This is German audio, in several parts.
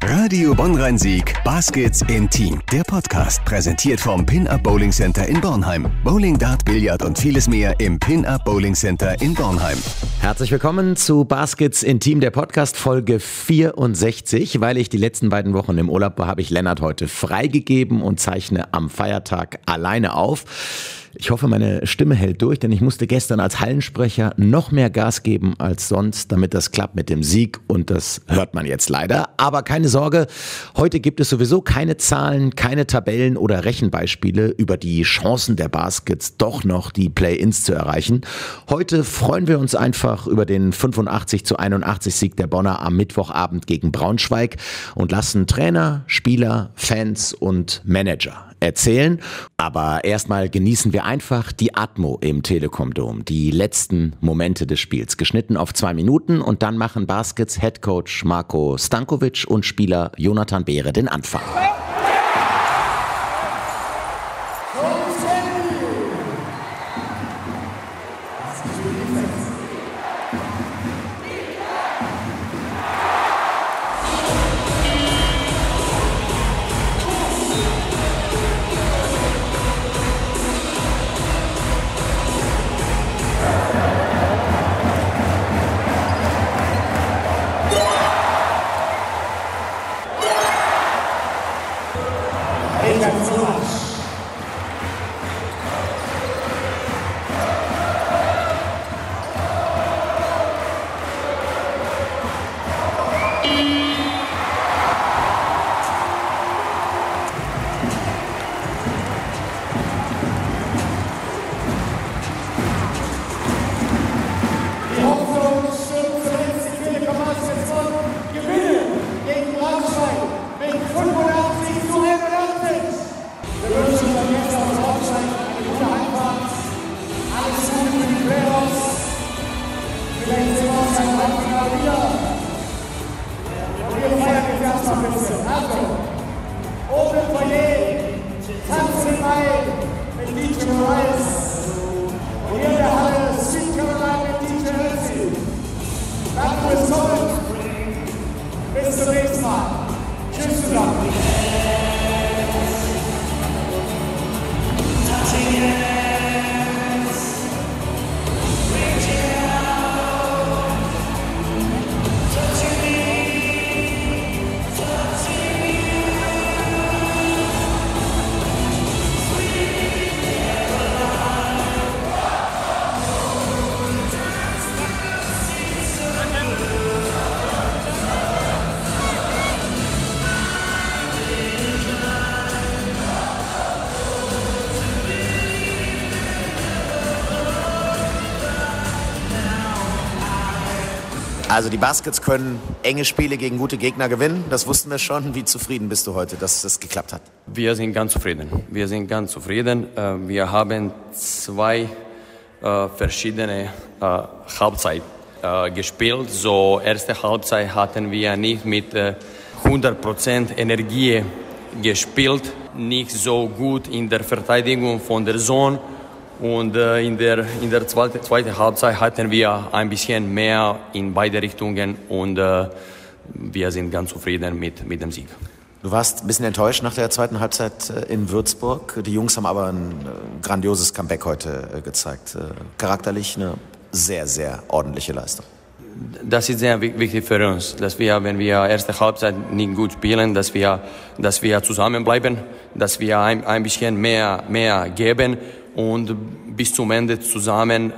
Radio Bonn-Rhein-Sieg, Baskets Intim. Der Podcast, präsentiert vom Pin-Up Bowling Center in Bornheim. Bowling, Dart, Billard und vieles mehr im Pin-Up Bowling Center in Bornheim. Herzlich willkommen zu Baskets Intim, der Podcast Folge 64. Weil ich die letzten beiden Wochen im Urlaub war, habe ich Lennart heute freigegeben und zeichne am Feiertag alleine auf. Ich hoffe, meine Stimme hält durch, denn ich musste gestern als Hallensprecher noch mehr Gas geben als sonst, damit das klappt mit dem Sieg, und das hört man jetzt leider. Aber keine Sorge, heute gibt es sowieso keine Zahlen, keine Tabellen oder Rechenbeispiele über die Chancen der Baskets, doch noch die Play-ins zu erreichen. Heute freuen wir uns einfach über den 85-81 Sieg der Bonner am Mittwochabend gegen Braunschweig und lassen Trainer, Spieler, Fans und Manager erzählen. Aber erstmal genießen wir einfach die Atmo im Telekom Dom, die letzten Momente des Spiels, geschnitten auf 2 Minuten, und dann machen Baskets Headcoach Marko Stankovic und Spieler Jonathan Behre den Anfang. Also die Baskets können enge Spiele gegen gute Gegner gewinnen. Das wussten wir schon. Wie zufrieden bist du heute, dass das geklappt hat? Wir sind ganz zufrieden. Wir haben 2 verschiedene Halbzeit gespielt. So erste Halbzeit hatten wir nicht mit 100% Energie gespielt. Nicht so gut in der Verteidigung von der Zone. Und in der zweiten Halbzeit hatten wir ein bisschen mehr in beide Richtungen, und wir sind ganz zufrieden mit dem Sieg. Du warst ein bisschen enttäuscht nach der zweiten Halbzeit in Würzburg. Die Jungs haben aber ein grandioses Comeback heute gezeigt. Charakterlich eine sehr, sehr ordentliche Leistung. Das ist sehr wichtig für uns, dass wir, wenn wir erste Halbzeit nicht gut spielen, dass wir zusammenbleiben, dass wir ein bisschen mehr geben und bis zum Ende zusammen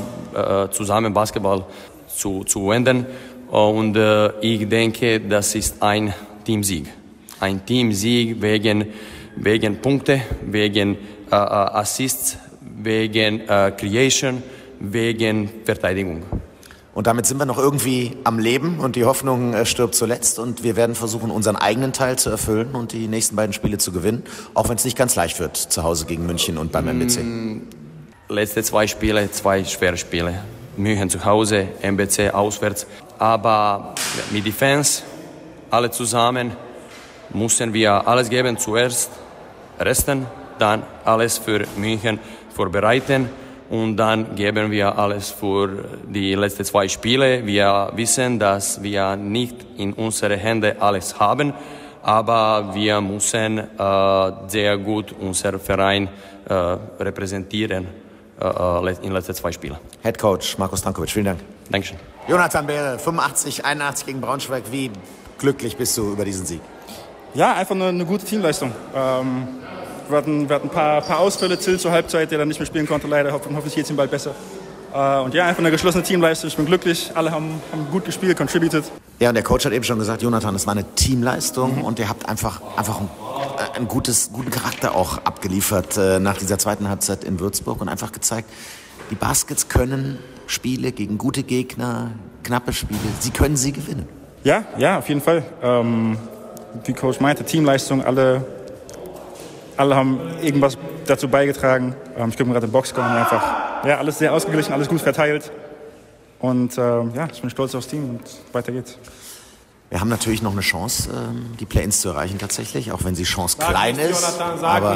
Basketball zu enden. Und ich denke, das ist ein Teamsieg. Ein Teamsieg wegen Punkte, wegen Assists, wegen Creation, wegen Verteidigung. Und damit sind wir noch irgendwie am Leben, und die Hoffnung stirbt zuletzt, und wir werden versuchen, unseren eigenen Teil zu erfüllen und die nächsten beiden Spiele zu gewinnen, auch wenn es nicht ganz leicht wird, zu Hause gegen München und beim MBC. Letzte 2 Spiele, 2 schwere Spiele. München zu Hause, MBC auswärts. Aber mit den Fans, alle zusammen, mussten wir alles geben zuerst, Resten, dann alles für München vorbereiten. und dann geben wir alles für die letzten 2 Spiele. Wir wissen, dass wir nicht in unsere Hände alles haben, aber wir müssen sehr gut unser Verein repräsentieren in den letzten 2 Spielen. Head Coach Markus Stankovic, vielen Dank. Dankeschön. Jonathan Behre, 85-81 gegen Braunschweig. Wie glücklich bist du über diesen Sieg? Ja, einfach eine gute Teamleistung. Wir hatten ein paar Ausfälle, Zill zur Halbzeit, der dann nicht mehr spielen konnte, leider. Hoffentlich geht es ihm bald besser. Und ja, einfach eine geschlossene Teamleistung. Ich bin glücklich, alle haben gut gespielt, contributed. Ja, und der Coach hat eben schon gesagt, Jonathan, es war eine Teamleistung und ihr habt einfach einen guten Charakter auch abgeliefert nach dieser zweiten Halbzeit in Würzburg und einfach gezeigt, die Baskets können Spiele gegen gute Gegner, knappe Spiele, sie können sie gewinnen. Ja, auf jeden Fall. Wie Coach meinte, Teamleistung, alle haben irgendwas dazu beigetragen. Ich glaube, gerade im Boxscore einfach alles sehr ausgeglichen, alles gut verteilt. Und ich bin stolz aufs Team und weiter geht's. Wir haben natürlich noch eine Chance, die Play-ins zu erreichen tatsächlich, auch wenn die Chance klein ist. Aber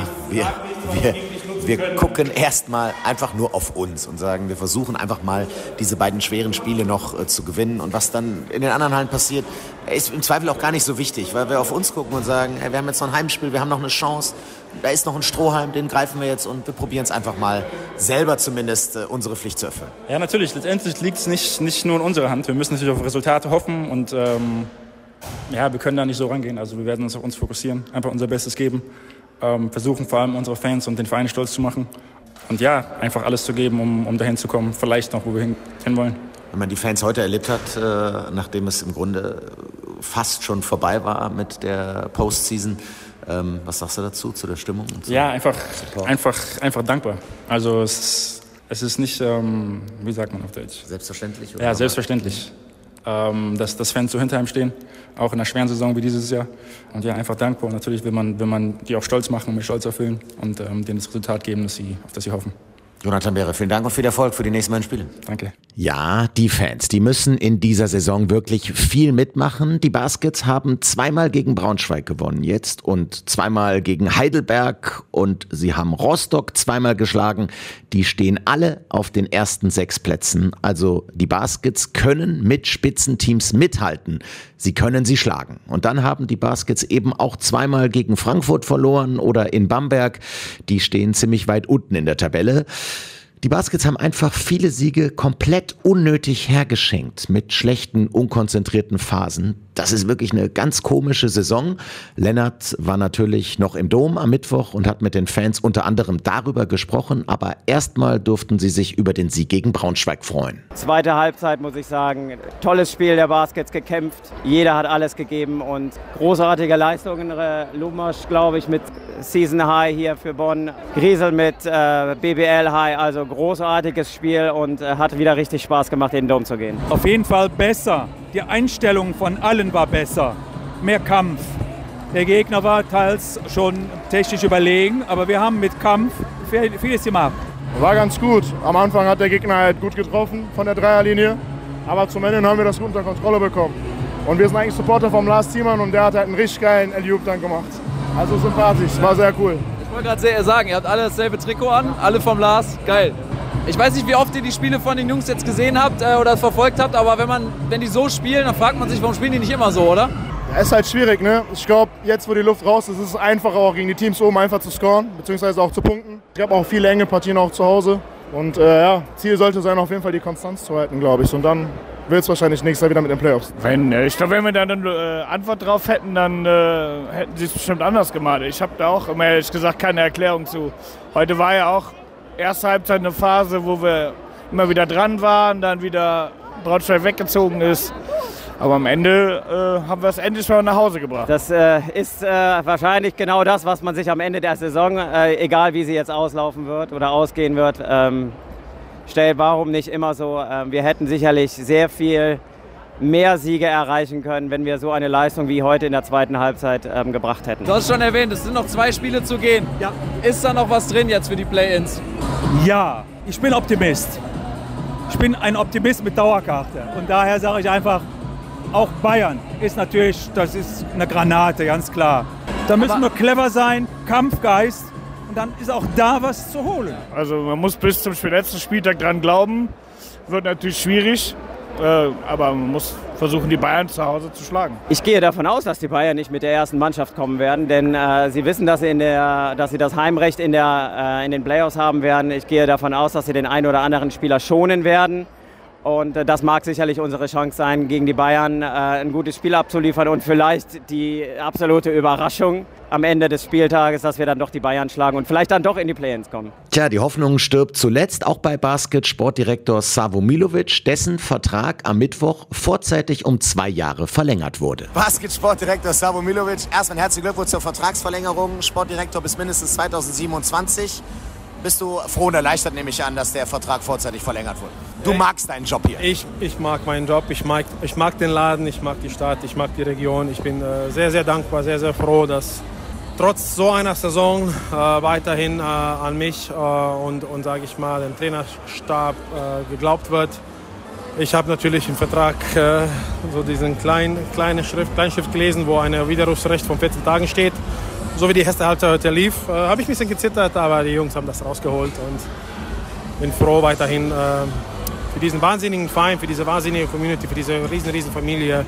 wir gucken erstmal einfach nur auf uns und sagen, wir versuchen einfach mal diese beiden schweren Spiele noch zu gewinnen. Und was dann in den anderen Hallen passiert, ist im Zweifel auch gar nicht so wichtig, weil wir auf uns gucken und sagen, wir haben jetzt noch ein Heimspiel, wir haben noch eine Chance, da ist noch ein Strohhalm, den greifen wir jetzt und wir probieren es einfach mal selber zumindest unsere Pflicht zu erfüllen. Ja, natürlich. Letztendlich liegt es nicht nur in unserer Hand. Wir müssen natürlich auf Resultate hoffen und wir können da nicht so rangehen. Also wir werden uns auf uns fokussieren, einfach unser Bestes geben, versuchen vor allem unsere Fans und den Verein stolz zu machen und einfach alles zu geben, um dahin zu kommen, vielleicht noch, wo wir hin wollen. Wenn man die Fans heute erlebt hat, nachdem es im Grunde fast schon vorbei war mit der Postseason, was sagst du dazu, zu der Stimmung? Und so? Ja, einfach dankbar. Also es ist nicht, wie sagt man auf Deutsch? Selbstverständlich? Oder ja, selbstverständlich. Dass Fans so hinter ihm stehen, auch in einer schweren Saison wie dieses Jahr. Und einfach dankbar. Und natürlich will man die auch stolz machen und mit Stolz erfüllen und denen das Resultat geben, auf das sie hoffen. Jonathan Behre, vielen Dank und viel Erfolg für die nächsten beiden Spiele. Danke. Ja, die Fans, die müssen in dieser Saison wirklich viel mitmachen. Die Baskets haben 2-mal gegen Braunschweig gewonnen jetzt und 2-mal gegen Heidelberg und sie haben Rostock 2-mal geschlagen. Die stehen alle auf den ersten 6 Plätzen. Also die Baskets können mit Spitzenteams mithalten. Sie können sie schlagen. Und dann haben die Baskets eben auch 2-mal gegen Frankfurt verloren oder in Bamberg. Die stehen ziemlich weit unten in der Tabelle. Die Baskets haben einfach viele Siege komplett unnötig hergeschenkt mit schlechten, unkonzentrierten Phasen. Das ist wirklich eine ganz komische Saison. Lennart war natürlich noch im Dom am Mittwoch und hat mit den Fans unter anderem darüber gesprochen, aber erstmal durften sie sich über den Sieg gegen Braunschweig freuen. Zweite Halbzeit, muss ich sagen, tolles Spiel der Baskets gekämpft. Jeder hat alles gegeben und großartige Leistungen. Lumasch, glaube ich, mit Season High hier für Bonn. Griesel mit BBL High, also großartiges Spiel und hat wieder richtig Spaß gemacht, in den Dom zu gehen. Auf jeden Fall besser. Die Einstellung von allen war besser. Mehr Kampf. Der Gegner war teils schon technisch überlegen, aber wir haben mit Kampf vieles gemacht. War ganz gut. Am Anfang hat der Gegner halt gut getroffen von der Dreierlinie, aber zum Ende haben wir das gut unter Kontrolle bekommen. Und wir sind eigentlich Supporter vom Lars Thiemann und der hat halt einen richtig geilen Alley-Oop dann gemacht. Also sympathisch, war sehr cool. Ich wollte gerade sagen, ihr habt alle dasselbe Trikot an, alle vom Lars, geil. Ich weiß nicht, wie oft ihr die Spiele von den Jungs jetzt gesehen habt oder verfolgt habt, aber wenn die so spielen, dann fragt man sich, warum spielen die nicht immer so, oder? Ja, ist halt schwierig, ne? Ich glaube, jetzt wo die Luft raus ist, ist es einfacher auch gegen die Teams oben einfach zu scoren, beziehungsweise auch zu punkten. Ich habe auch viele enge Partien auch zu Hause und Ziel sollte sein, auf jeden Fall die Konstanz zu halten, glaube ich. Und dann wird es wahrscheinlich nächstes Jahr wieder mit den Playoffs. Ich glaube, wenn wir da eine Antwort drauf hätten, dann hätten sie es bestimmt anders gemacht. Ich habe da auch immer ehrlich gesagt keine Erklärung zu. Heute war ja auch erste Halbzeit eine Phase, wo wir immer wieder dran waren, dann wieder Braunschweig weggezogen ist. Aber am Ende haben wir es endlich mal nach Hause gebracht. Das ist wahrscheinlich genau das, was man sich am Ende der Saison, egal wie sie jetzt auslaufen wird oder ausgehen wird, stellt. Warum nicht immer so? Wir hätten sicherlich sehr viel mehr Siege erreichen können, wenn wir so eine Leistung wie heute in der zweiten Halbzeit gebracht hätten. Du hast schon erwähnt, es sind noch 2 Spiele zu gehen. Ja. Ist da noch was drin jetzt für die Play-Ins? Ja, ich bin Optimist. Ich bin ein Optimist mit Dauerkarte. Und daher sage ich einfach, auch Bayern ist natürlich, das ist eine Granate, ganz klar. Da müssen wir clever sein, Kampfgeist und dann ist auch da was zu holen. Also man muss bis zum letzten Spieltag dran glauben. Wird natürlich schwierig, aber man muss versuchen, die Bayern zu Hause zu schlagen. Ich gehe davon aus, dass die Bayern nicht mit der ersten Mannschaft kommen werden, denn sie wissen, dass sie das Heimrecht in den Playoffs haben werden. Ich gehe davon aus, dass sie den einen oder anderen Spieler schonen werden. Und das mag sicherlich unsere Chance sein, gegen die Bayern ein gutes Spiel abzuliefern und vielleicht die absolute Überraschung am Ende des Spieltages, dass wir dann doch die Bayern schlagen und vielleicht dann doch in die Play-ins kommen. Tja, die Hoffnung stirbt zuletzt auch bei Basket-Sportdirektor Savo Milovic, dessen Vertrag am Mittwoch vorzeitig um 2 Jahre verlängert wurde. Basket-Sportdirektor Savo Milovic, erstmal herzlichen Glückwunsch zur Vertragsverlängerung. Sportdirektor bis mindestens 2027. Bist du froh und erleichtert, nehme ich an, dass der Vertrag vorzeitig verlängert wurde? Du magst deinen Job hier. Ich mag meinen Job, ich mag den Laden, ich mag die Stadt, ich mag die Region. Ich bin sehr, sehr dankbar, sehr, sehr froh, dass trotz so einer Saison weiterhin an mich und sage ich mal, dem Trainerstab geglaubt wird. Ich habe natürlich im Vertrag so diesen Kleinschrift gelesen, wo ein Widerrufsrecht von 14 Tagen steht. So wie die erste Halbzeit heute lief, habe ich ein bisschen gezittert, aber die Jungs haben das rausgeholt und bin froh, weiterhin für diesen wahnsinnigen Verein, für diese wahnsinnige Community, für diese riesen Familie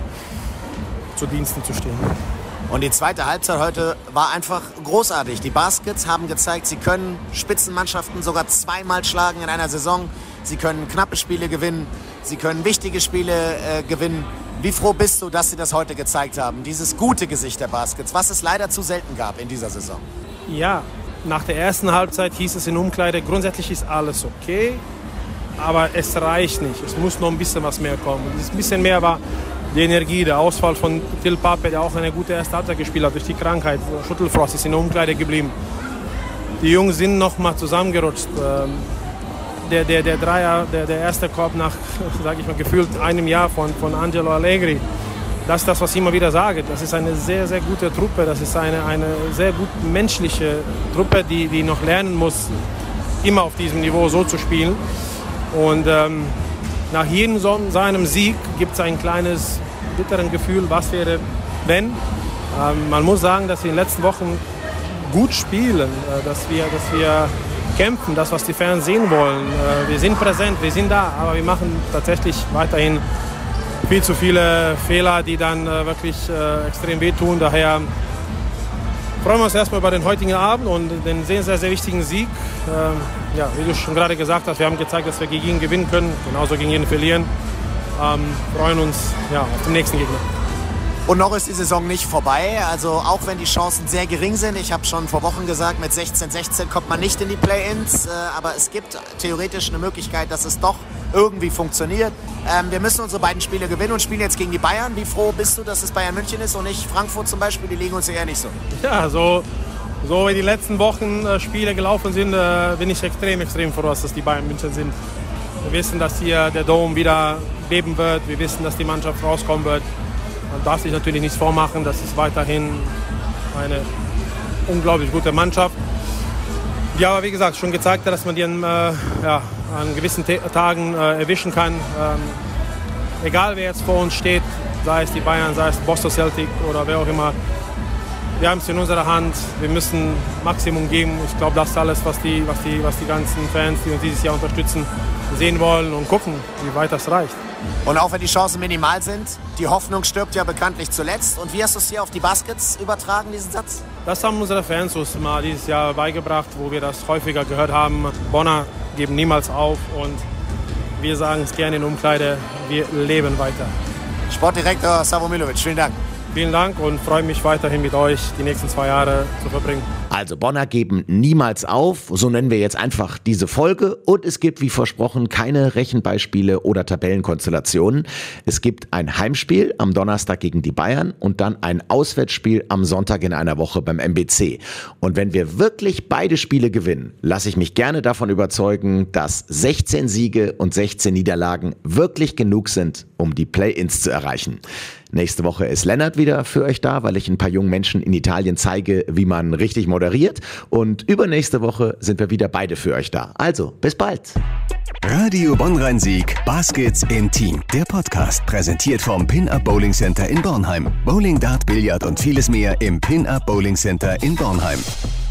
zu Diensten zu stehen. Und die zweite Halbzeit heute war einfach großartig. Die Baskets haben gezeigt, sie können Spitzenmannschaften sogar 2-mal schlagen in einer Saison. Sie können knappe Spiele gewinnen, sie können wichtige Spiele gewinnen. Wie froh bist du, dass sie das heute gezeigt haben? Dieses gute Gesicht der Baskets, was es leider zu selten gab in dieser Saison. Ja, nach der ersten Halbzeit hieß es in Umkleide, grundsätzlich ist alles okay, aber es reicht nicht. Es muss noch ein bisschen was mehr kommen. Und dieses bisschen mehr war die Energie, der Ausfall von Till Pape, der auch eine gute erste Halbzeit gespielt hat durch die Krankheit. Schüttelfrost ist in der Umkleide geblieben. Die Jungs sind noch mal zusammengerutscht. Der Dreier, der erste Korb nach, sage ich mal, gefühlt einem Jahr von Angelo Allegri. Das ist das, was ich immer wieder sage. Das ist eine sehr, sehr gute Truppe. Das ist eine sehr gut menschliche Truppe, die noch lernen muss, immer auf diesem Niveau so zu spielen. Und nach jedem seinem Sieg gibt es ein kleines bitteren Gefühl, was wäre, wenn. Man muss sagen, dass wir in den letzten Wochen gut spielen, dass wir kämpfen, das, was die Fans sehen wollen. Wir sind präsent, wir sind da, aber wir machen tatsächlich weiterhin viel zu viele Fehler, die dann wirklich extrem wehtun. Daher freuen wir uns erstmal über den heutigen Abend und den sehr, sehr, sehr wichtigen Sieg. Ja, wie du schon gerade gesagt hast, wir haben gezeigt, dass wir gegen ihn gewinnen können, genauso gegen ihn verlieren. Freuen uns auf den nächsten Gegner. Und noch ist die Saison nicht vorbei, also auch wenn die Chancen sehr gering sind. Ich habe schon vor Wochen gesagt, mit 16-16 kommt man nicht in die Play-ins, aber es gibt theoretisch eine Möglichkeit, dass es doch irgendwie funktioniert. Wir müssen unsere beiden Spiele gewinnen und spielen jetzt gegen die Bayern. Wie froh bist du, dass es Bayern München ist und nicht Frankfurt zum Beispiel? Die liegen uns ja eher nicht so. Ja, so wie die letzten Wochen Spiele gelaufen sind, bin ich extrem froh, dass das die Bayern München sind. Wir wissen, dass hier der Dom wieder beben wird. Wir wissen, dass die Mannschaft rauskommen wird. Man darf sich natürlich nichts vormachen, das ist weiterhin eine unglaublich gute Mannschaft. Die aber, wie gesagt, schon gezeigt hat, dass man die an gewissen Tagen erwischen kann. Egal wer jetzt vor uns steht, sei es die Bayern, sei es Boston Celtic oder wer auch immer. Wir haben es in unserer Hand, wir müssen Maximum geben. Ich glaube, das ist alles, was die ganzen Fans, die uns dieses Jahr unterstützen, sehen wollen und gucken, wie weit das reicht. Und auch wenn die Chancen minimal sind, die Hoffnung stirbt ja bekanntlich zuletzt. Und wie hast du es hier auf die Baskets übertragen, diesen Satz? Das haben unsere Fans uns mal dieses Jahr beigebracht, wo wir das häufiger gehört haben. Bonner geben niemals auf und wir sagen es gerne in Umkleide, wir leben weiter. Sportdirektor Savo Milovic, vielen Dank. Vielen Dank und freue mich weiterhin mit euch die nächsten 2 Jahre zu verbringen. Also Bonner geben niemals auf, so nennen wir jetzt einfach diese Folge. Und es gibt, wie versprochen, keine Rechenbeispiele oder Tabellenkonstellationen. Es gibt ein Heimspiel am Donnerstag gegen die Bayern und dann ein Auswärtsspiel am Sonntag in einer Woche beim MBC. Und wenn wir wirklich beide Spiele gewinnen, lasse ich mich gerne davon überzeugen, dass 16 Siege und 16 Niederlagen wirklich genug sind, um die Play-ins zu erreichen. Nächste Woche ist Lennart wieder für euch da, weil ich ein paar jungen Menschen in Italien zeige, wie man richtig moderiert. Und übernächste Woche sind wir wieder beide für euch da. Also, bis bald. Radio Bonn-Rhein-Sieg, Baskets in Team. Der Podcast, präsentiert vom Pin-Up Bowling Center in Bornheim. Bowling, Dart, Billard und vieles mehr im Pin-Up Bowling Center in Bornheim.